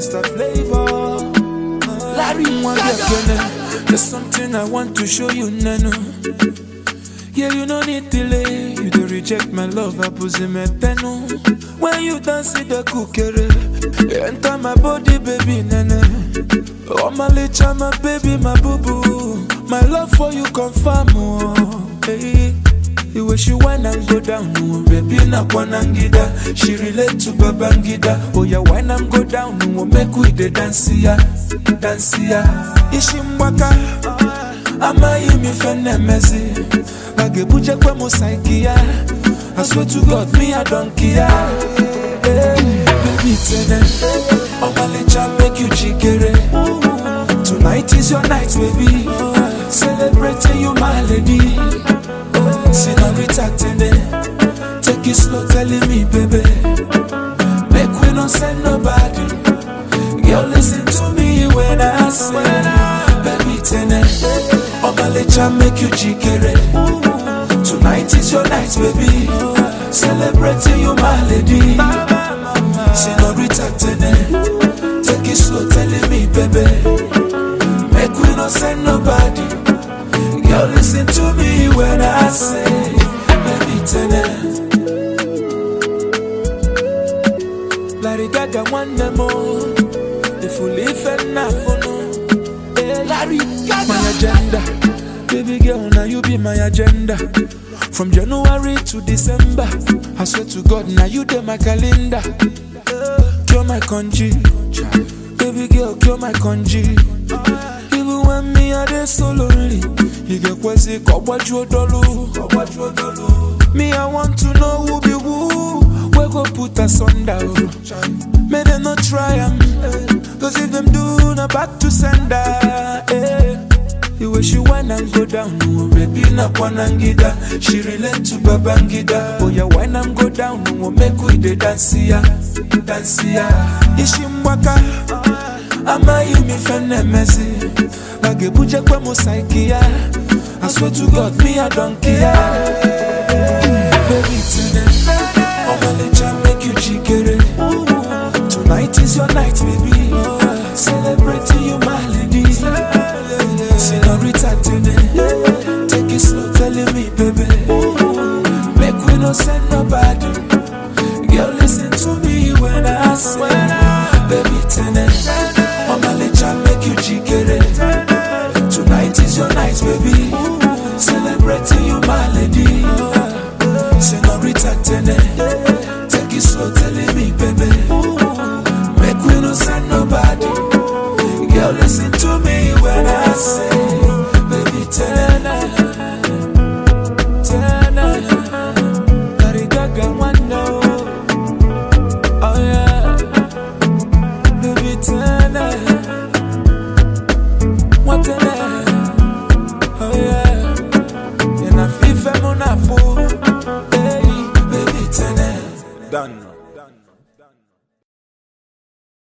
Mr. Flavor. Larry Mwagakene, there's something I want to show you, Nano. Yeah, you no need delay. You don't reject my love, I put him at Teno. When you dance in the cookery, you enter my body, baby, nana. Oh, my licha, my baby, my boo-boo. My love for you confirm, oh, hey. The way she whine and go down, oh, baby, na kwanangida. She relate to Babangida. Oh, yeah, whine and go down, oh, make we the dance ya, dance ya. Ishimbaka, amayi mi fene mezi. Agebuja kwa musaikia. I swear to God, me I don't care. Baby, tonight, oh my licha make you jigere. Tonight is your night, baby. Celebrating you, my lady. Senorita, tonight, take it slow, telling me, baby. Make we don't send nobody. Girl, listen to me when I say, baby, tonight, oh my licha make you jigere. Tonight is your night, baby. Celebrating you, my lady. Senorita, tonight, take it slow, telling me, baby. Make we not send nobody. Girl, listen to me when I say, baby, tonight. Larry Gaga one more. If you live and not for no. Hey, Larry Gaga. My agenda. Baby girl, now you be my agenda. From January to December, I swear to God, now you dey my calendar. Cure my congee, baby girl, cure my congee. Even when me I dey so lonely, you get quasi kobwajuodolu. Me I want to know who be who. We go put us under. May they not try 'em, cause if them do, na back to sender. The way she whine and go down, oh, baby, na kwanangida. She relate to Babangida. Oh, yeah, whine and go down, oh, make we the dance ya, dance ya. Ishimbwaka, amayi mi fene mezi. Agebuja kwa musaikia. I swear to God, me I don't care. Baby, tonight, oh my licha make you jigere. Tonight is your night, baby. Celebrating you, my lady. Senorita, tonight, take it slow, telling me, baby. Make we no send nobody. Girl, listen to me when I say.